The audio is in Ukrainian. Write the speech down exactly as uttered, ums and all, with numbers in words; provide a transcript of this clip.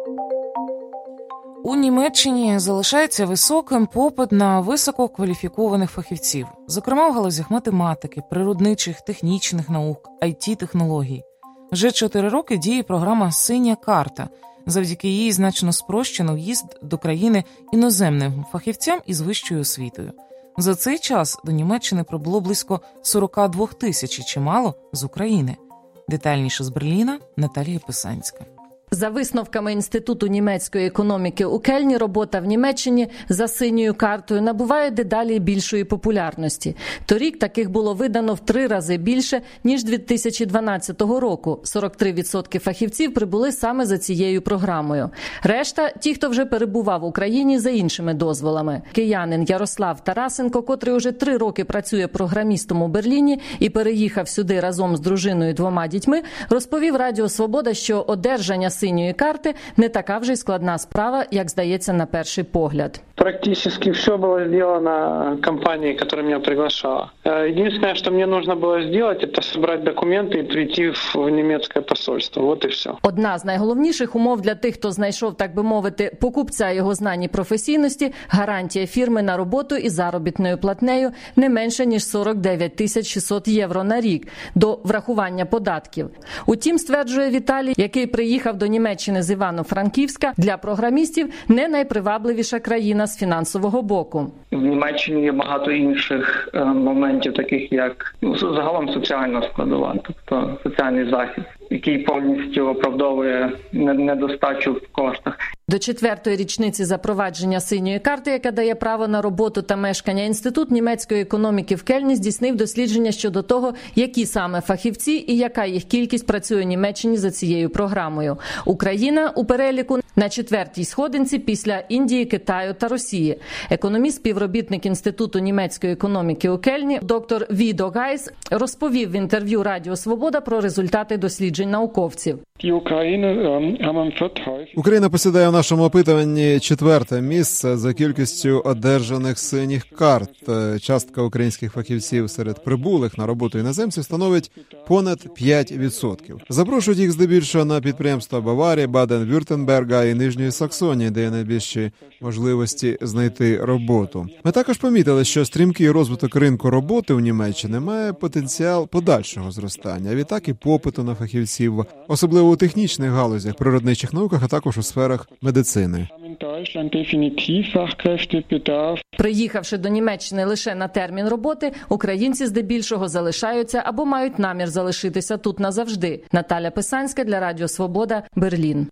У Німеччині залишається високим попит на висококваліфікованих фахівців, зокрема в галузях математики, природничих, технічних наук, ай ті-технологій. Вже чотири роки діє програма «Синя карта». Завдяки їй значно спрощено в'їзд до країни іноземним фахівцям із вищою освітою. За цей час до Німеччини прибуло близько сорок два тисячі, чимало з України. Детальніше з Берліна Наталія Писанська. За висновками Інституту німецької економіки у Кельні, робота в Німеччині за синьою картою набуває дедалі більшої популярності. Торік таких було видано в три рази більше, ніж дві тисячі дванадцятого року. сорок три відсотки фахівців прибули саме за цією програмою. Решта – ті, хто вже перебував в Україні за іншими дозволами. Киянин Ярослав Тарасенко, котрий уже три роки працює програмістом у Берліні і переїхав сюди разом з дружиною і двома дітьми, розповів Радіо Свобода, що одержання синьої карти не така вже й складна справа, як здається на перший погляд. Практически все было сделано компанией, которая меня приглашала. Единственное, что мне нужно было сделать, это собрать документы и прийти в немецкое посольство. Вот и все. Одна з найголовніших умов для тих, хто знайшов, так би мовити, покупця його знань і професійності – гарантія фірми на роботу із заробітною платнею не менше, ніж сорок дев'ять тисяч шістсот євро на рік до врахування податків. Утім, стверджує Віталій, який приїхав до Німеччини з Івано-Франківська, для програмістів не найпривабливіша країна з фінансового боку. В Німеччині є багато інших е, моментів, таких як ну, загалом соціальна складова, тобто соціальний захист, який повністю оправдовує недостачу в коштах. До четвертої річниці запровадження синьої карти, яка дає право на роботу та мешкання, Інститут німецької економіки в Кельні здійснив дослідження щодо того, які саме фахівці і яка їх кількість працює в Німеччині за цією програмою. Україна у переліку на четвертій сходинці після Індії, Китаю та Росії. Економіст-співробітник Інституту німецької економіки у Кельні доктор Відо Гайс розповів в інтерв'ю Радіо Свобода про результати досліджень науковців. Україна посідає в нашому опитуванні четверте місце за кількістю одержаних синіх карт. Частка українських фахівців серед прибулих на роботу іноземців становить понад п'ять відсотків. Запрошують їх здебільшого на підприємства Баварії, Баден-Вюртемберга і Нижньої Саксонії, де є найбільші можливості знайти роботу. Ми також помітили, що стрімкий розвиток ринку роботи у Німеччині має потенціал подальшого зростання, а відтак і попиту на фахівців, особливо у технічних галузях, природничих науках, а також у сферах медицини. Приїхавши до Німеччини лише на термін роботи, українці здебільшого залишаються або мають намір залишитися тут назавжди. Наталя Писанська для Радіо Свобода, Берлін.